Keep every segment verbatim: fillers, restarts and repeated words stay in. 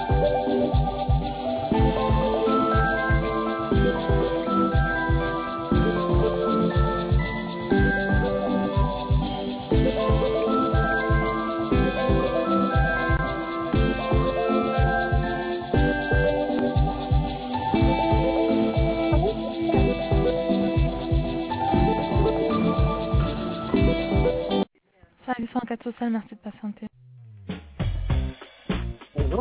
Service enquête sociale, merci de patienter. Bonjour.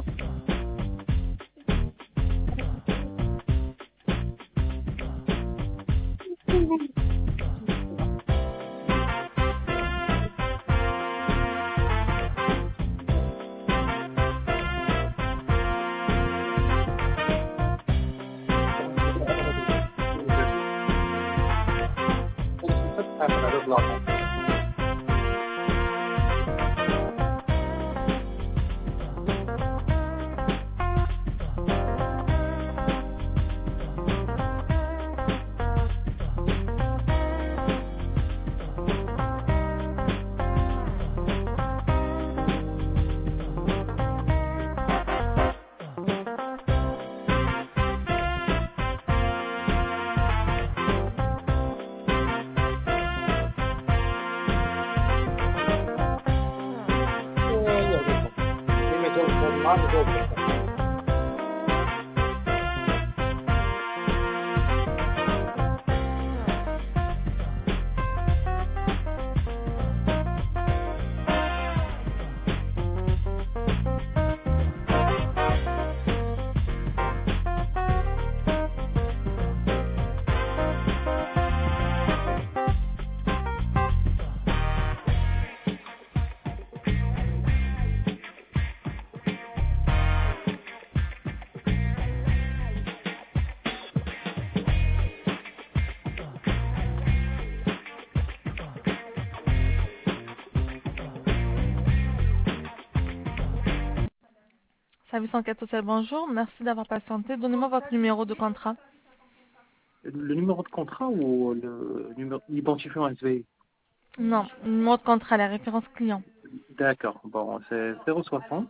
Service enquête sociale, bonjour, merci d'avoir patienté. Donnez-moi votre numéro de contrat. Le numéro de contrat ou le numéro d'identifiant S V I? Non, numéro de contrat, la référence client. D'accord. Bon, c'est zéro soixante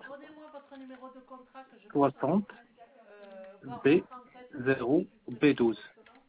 soixante B zéro B douze.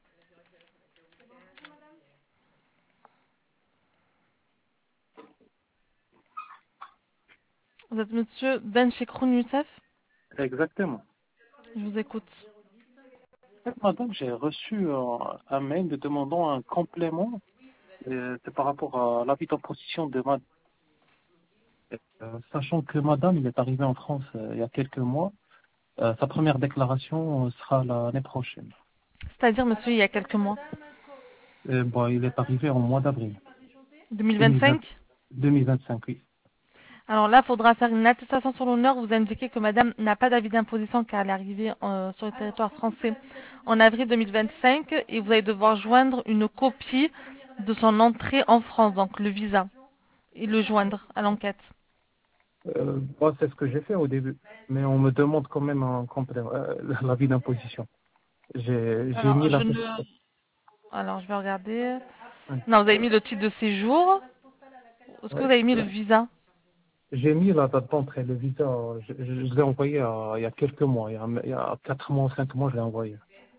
Vous êtes monsieur Ben Chekroun Youssef? Exactement. Je vous écoute. En fait, madame, j'ai reçu euh, un mail de demandant un complément. euh, C'est par rapport à l'avis d'opposition de madame. Euh, sachant que madame, il est arrivé en France euh, il y a quelques mois. Euh, sa première déclaration euh, sera l'année prochaine. C'est-à-dire, monsieur, il y a quelques mois. Euh, bon, il est arrivé en mois d'avril. deux mille vingt-cinq? deux mille vingt-cinq, oui. Alors là, il faudra faire une attestation sur l'honneur. Vous indiquez que madame n'a pas d'avis d'imposition car elle est arrivée euh, sur le territoire français en avril deux mille vingt-cinq et vous allez devoir joindre une copie de son entrée en France, donc le visa, et le joindre à l'enquête. Euh, bon, c'est ce que j'ai fait au début. Mais on me demande quand même un complet, euh, l'avis d'imposition. J'ai j'ai Alors, mis je la... ne... Alors, je vais regarder. Ouais. Non, vous avez mis le titre de séjour. Est-ce que vous Ouais. avez mis le visa? J'ai mis la date d'entrée, le visa, je, je, je l'ai envoyé à- il y a quelques mois, il y a, il y a quatre mois, cinq mois, je l'ai envoyé.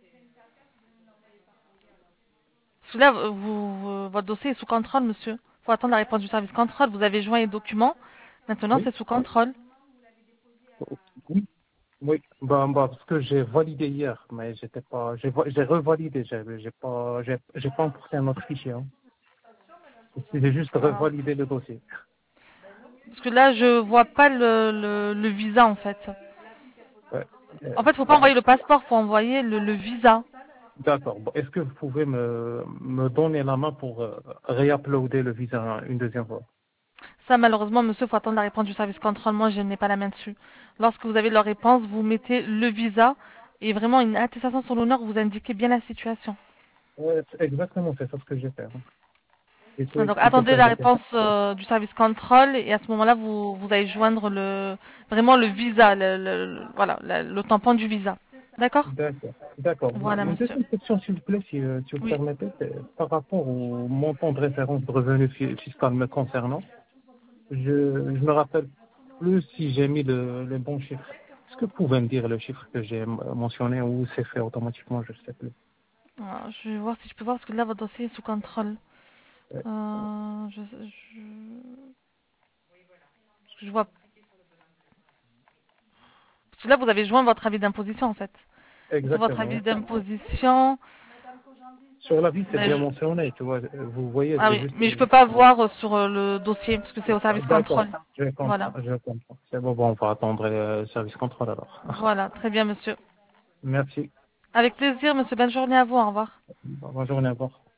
Parce que là, vous, vous- votre dossier est sous contrôle, monsieur. Il faut attendre la réponse du service contrôle. Vous avez joint les documents. Maintenant, Oui. c'est sous contrôle. Oui. Oui. Bah, bah, parce que j'ai validé hier, mais j'étais pas, j'ai va- j'ai revalidé, j'ai j'ai pas, j'ai j'ai pas emporté un autre fichier. Hein. J'ai juste Alors, revalidé le dossier. parce que là, je vois pas le, le, le visa, en fait. Ouais. Euh, En fait, il faut pas bon. envoyer le passeport, il faut envoyer le, le visa. D'accord. Bon, est-ce que vous pouvez me, me donner la main pour euh, réuploader le visa une deuxième fois? Ça, malheureusement, monsieur, il faut attendre la réponse du service contrôle. Moi, je n'ai pas la main dessus. Lorsque vous avez leur réponse, vous mettez le visa et vraiment une attestation sur l'honneur, vous indiquez bien la situation. Ouais, c'est exactement, c'est ça ce que j'ai fait. Hein. J'ai tout Donc, expliqué attendez sur la la tête. réponse euh, du service contrôle et à ce moment-là, vous, vous allez joindre le, vraiment le visa, le, le- le- voilà, le, le tampon du visa. D'accord? D'accord. D'accord. Voilà, Une monsieur. deuxième question, s'il vous plaît, si, euh, si vous Oui. permettez, c'est par rapport au montant de référence de revenus fi- fiscal me concernant. Je je me rappelle plus si j'ai mis le, le bon chiffre. que vous pouvez me dire le chiffre que j'ai m- mentionné ou c'est fait automatiquement, je sais plus. Alors, je vais voir si je peux voir parce que là votre dossier est sous contrôle. Ouais, Euh, je, je, je vois. Parce que là vous avez joint votre avis d'imposition en fait. Et sur votre exactement. avis d'imposition, Sur la vie, c'est ben, bien je- mentionné, tu vois. Vous voyez, ah c'est oui, juste. mais je peux pas voir euh, sur euh, le dossier parce que c'est au service D'accord, contrôle. je comprends, Voilà. je comprends. C'est bon, bon, on va attendre le service contrôle alors. Voilà, très bien monsieur. Merci. Avec plaisir monsieur, bonne journée à vous, au revoir. Bonne journée à vous.